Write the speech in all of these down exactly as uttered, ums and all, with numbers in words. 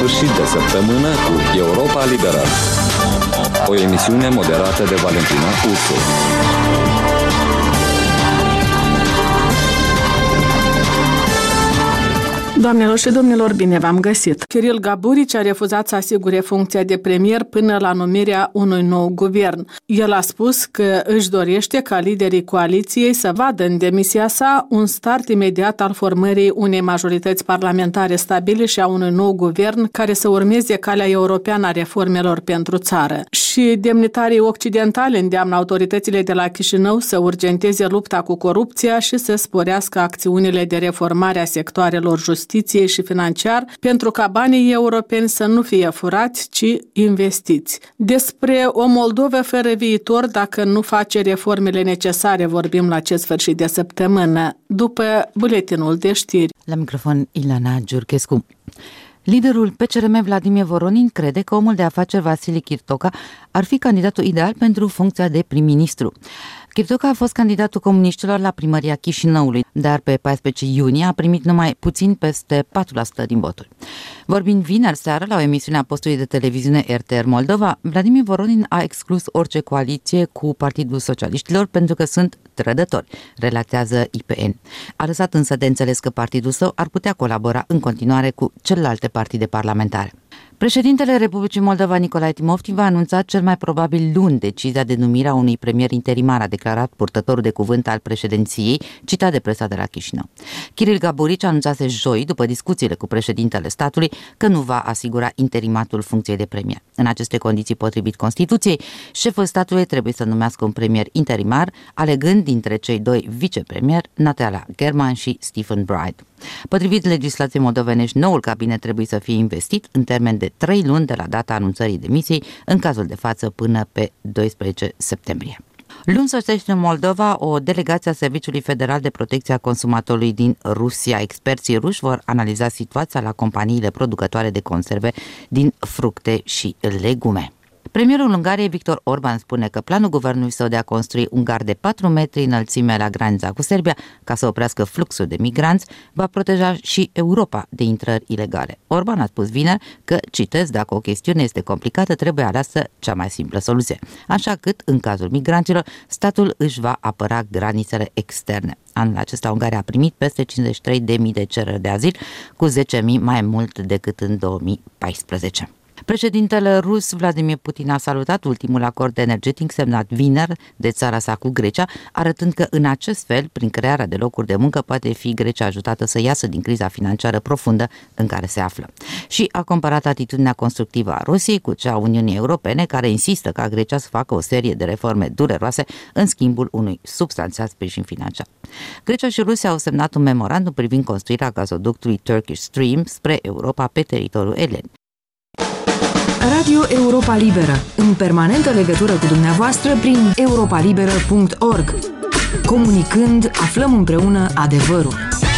sfârșit de săptămână cu Europa Liberă. O emisiune moderată de Valentina Ursu. Doamnelor și domnilor, bine v-am găsit! Kiril Gaburici a refuzat să asigure funcția de premier până la numirea unui nou guvern. El a spus că își dorește ca liderii coaliției să vadă în demisia sa un start imediat al formării unei majorități parlamentare stabile și a unui nou guvern care să urmeze calea europeană a reformelor pentru țară. Și demnitarii occidentali îndeamnă autoritățile de la Chișinău să urgenteze lupta cu corupția și să sporească acțiunile de reformare a sectoarelor justiției și financiar, pentru ca banii europeni să nu fie furați, ci investiți. Despre o Moldovă fără viitor dacă nu face reformele necesare vorbim la acest sfârșit de săptămână, după buletinul de știri. La microfon Ilana Giurchescu. Liderul P C R M Vladimir Voronin crede că omul de afaceri Vasile Chirtoca ar fi candidatul ideal pentru funcția de prim-ministru. Chirtoca a fost candidatul comuniștilor la primăria Chișinăului, dar pe paisprezece iunie a primit numai puțin peste patru la sută din voturi. Vorbind vineri seară la o emisiune a postului de televiziune R T R Moldova, Vladimir Voronin a exclus orice coaliție cu Partidul Socialiștilor pentru că sunt trădători, relatează I P N. A lăsat însă de înțeles că partidul său ar putea colabora în continuare cu celelalte partide parlamentare. Președintele Republicii Moldova, Nicolae Timofti, va anunța cel mai probabil luni decizia de numire a unui premier interimar, a declarat purtătorul de cuvânt al președinției, citat de presa de la Chișinău. Kiril Gaburici anunțase joi, după discuțiile cu președintele statului, că nu va asigura interimatul funcției de premier. În aceste condiții, potrivit Constituției, șeful statului trebuie să numească un premier interimar, alegând dintre cei doi vicepremieri, Natalia German și Stephen Bride. Potrivit legislației moldovenești, noul cabinet trebuie să fie investit în termen de trei luni de la data anunțării demisiei, în cazul de față până pe doisprezece septembrie. Luni sosește în Moldova o delegație a Serviciului Federal de Protecție a Consumatorului din Rusia. Experții ruși vor analiza situația la companiile producătoare de conserve din fructe și legume. Premierul Ungariei, Viktor Orban, spune că planul guvernului său de a construi un gard de patru metri înălțime la granița cu Serbia ca să oprească fluxul de migranți va proteja și Europa de intrări ilegale. Orban a spus vineri că, citez, dacă o chestiune este complicată, trebuie aleasă cea mai simplă soluție. Așa cât, în cazul migranților, statul își va apăra granițele externe. Anul acesta Ungaria a primit peste cincizeci și trei de mii de cereri de azil, cu zece mii mai mult decât în două mii paisprezece. Președintele rus Vladimir Putin a salutat ultimul acord energetic semnat vineri de țara sa cu Grecia, arătând că în acest fel, prin crearea de locuri de muncă, poate fi Grecia ajutată să iasă din criza financiară profundă în care se află. Și a comparat atitudinea constructivă a Rusiei cu cea a Uniunii Europene, care insistă ca Grecia să facă o serie de reforme dureroase în schimbul unui substanțial sprijin financiar. Grecia și Rusia au semnat un memorandum privind construirea gazoductului Turkish Stream spre Europa pe teritoriul elen. Radio Europa Liberă, în permanentă legătură cu dumneavoastră prin europa liberă punct org. Comunicând, aflăm împreună adevărul.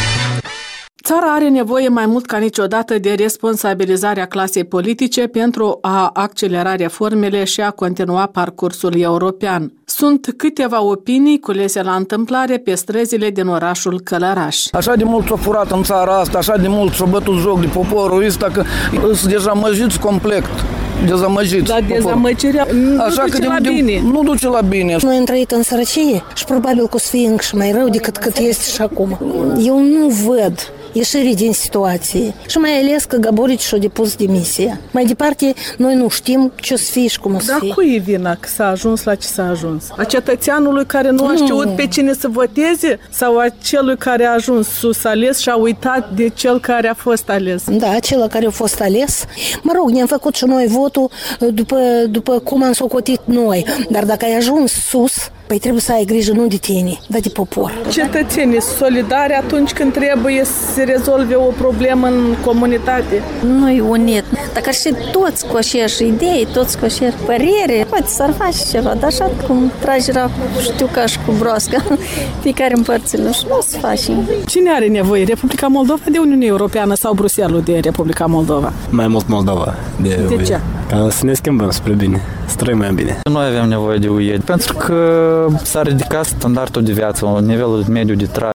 Țara are nevoie mai mult ca niciodată de responsabilizarea clasei politice pentru a accelera reformele și a continua parcursul european. Sunt câteva opinii culese la întâmplare pe străzile din orașul Călăraș. Așa de mult s-a furat în țara asta, așa de mult s-a bătut joc de poporul ăsta, că sunt dezamăgiți complet. Dezamăgiți. Dar dezamăgirea nu așa duce că la de, bine. Nu duce la bine. Noi am trăit în sărăcie și probabil că o să fie încă și mai rău decât cât este și acum. Eu nu văd ieșirii din situație. Și mai ales că Gaburici și-a depus demisia. Mai departe, noi nu știm ce o să fie și cum o să fie. Dar cui e vina că s-a ajuns la ce s-a ajuns? A cetățeanului care nu a știut pe cine să voteze? Sau a celui care a ajuns sus ales și a uitat de cel care a fost ales? Da, acela care a fost ales. Mă rog, ne-am făcut și noi votul după, după cum am socotit noi. Dar dacă ai ajuns sus, păi trebuie să ai grijă nu de tine, dar de popor. Cetățenii solidari atunci când trebuie să se rezolve o problemă în comunitate. Noi unit. Dacă ar fi toți cu aceeași idei, toți cu aceeași părere, poate s-ar face ceva, dar așa cum tragerea, știu ca și cu broasca, fiecare în părțile și nu o să facem. Cine are nevoie? Republica Moldova de Uniunea Europeană sau Bruxelles de Republica Moldova? Mai mult Moldova. De, de ce? Ca să ne schimbăm spre bine, să trăim mai bine. Noi avem nevoie de U E, pentru că s-a ridicat standardul de viață, nivelul mediu de trai.